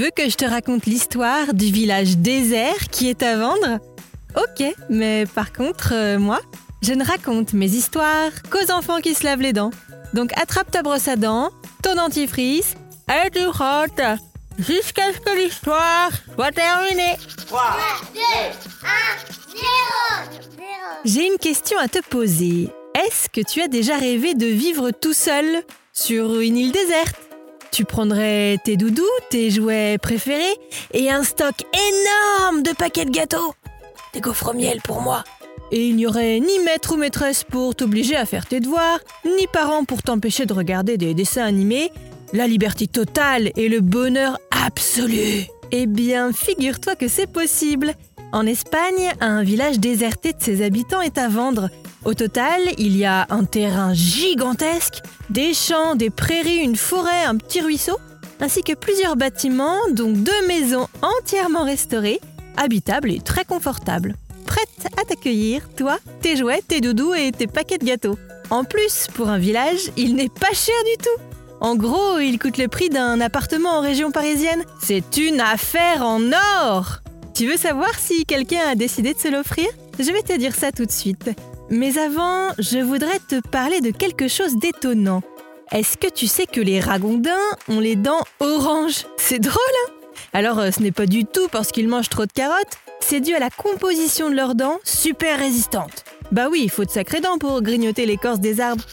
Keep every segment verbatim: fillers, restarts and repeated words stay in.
veux que je te raconte l'histoire du village désert qui est à vendre ? Ok, mais par contre, euh, moi, je ne raconte mes histoires qu'aux enfants qui se lavent les dents. Donc attrape ta brosse à dents, ton dentifrice, et tu frottes jusqu'à ce que l'histoire soit terminée. trois, deux, un, zéro. J'ai une question à te poser. Est-ce que tu as déjà rêvé de vivre tout seul sur une île déserte ? Tu prendrais tes doudous, tes jouets préférés et un stock énorme de paquets de gâteaux. Des gaufres au miel pour moi. Et il n'y aurait ni maître ou maîtresse pour t'obliger à faire tes devoirs, ni parents pour t'empêcher de regarder des dessins animés. La liberté totale et le bonheur absolu. Eh bien, figure-toi que c'est possible. En Espagne, un village déserté de ses habitants est à vendre. Au total, il y a un terrain gigantesque, des champs, des prairies, une forêt, un petit ruisseau, ainsi que plusieurs bâtiments, dont deux maisons entièrement restaurées, habitables et très confortables. Prêtes à t'accueillir, toi, tes jouets, tes doudous et tes paquets de gâteaux. En plus, pour un village, il n'est pas cher du tout. En gros, il coûte le prix d'un appartement en région parisienne. C'est une affaire en or! Tu veux savoir si quelqu'un a décidé de se l'offrir ? Je vais te dire ça tout de suite. Mais avant, je voudrais te parler de quelque chose d'étonnant. Est-ce que tu sais que les ragondins ont les dents oranges ? C'est drôle, hein ? Alors, ce n'est pas du tout parce qu'ils mangent trop de carottes, c'est dû à la composition de leurs dents, super résistantes. Bah oui, il faut de sacrées dents pour grignoter l'écorce des arbres.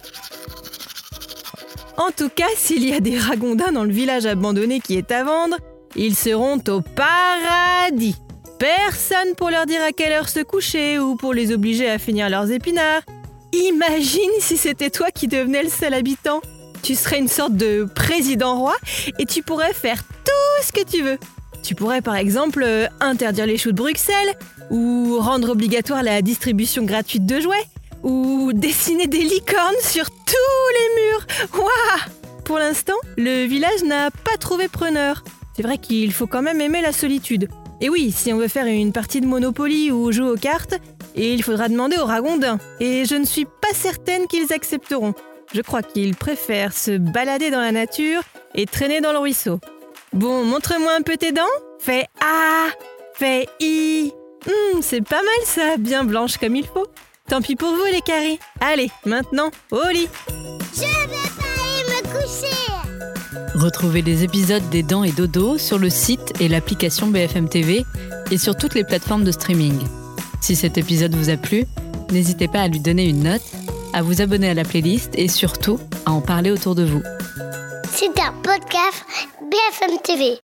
En tout cas, s'il y a des ragondins dans le village abandonné qui est à vendre, ils seront au paradis. Personne pour leur dire à quelle heure se coucher ou pour les obliger à finir leurs épinards. Imagine si c'était toi qui devenais le seul habitant. Tu serais une sorte de président-roi et tu pourrais faire tout ce que tu veux. Tu pourrais par exemple euh, interdire les choux de Bruxelles ou rendre obligatoire la distribution gratuite de jouets ou dessiner des licornes sur tous les murs. Waouh ! Pour l'instant, le village n'a pas trouvé preneur. C'est vrai qu'il faut quand même aimer la solitude. Et oui, si on veut faire une partie de Monopoly ou jouer aux cartes, il faudra demander aux ragondins. Et je ne suis pas certaine qu'ils accepteront. Je crois qu'ils préfèrent se balader dans la nature et traîner dans le ruisseau. Bon, montre-moi un peu tes dents. Fais A, fais I. Hum, c'est pas mal ça, bien blanche comme il faut. Tant pis pour vous les caries. Allez, maintenant, au lit. Je vais pas aller me coucher. Retrouvez les épisodes des Dents et Dodo sur le site et l'application B F M T V et sur toutes les plateformes de streaming. Si cet épisode vous a plu, n'hésitez pas à lui donner une note, à vous abonner à la playlist et surtout à en parler autour de vous. C'est un podcast B F M T V.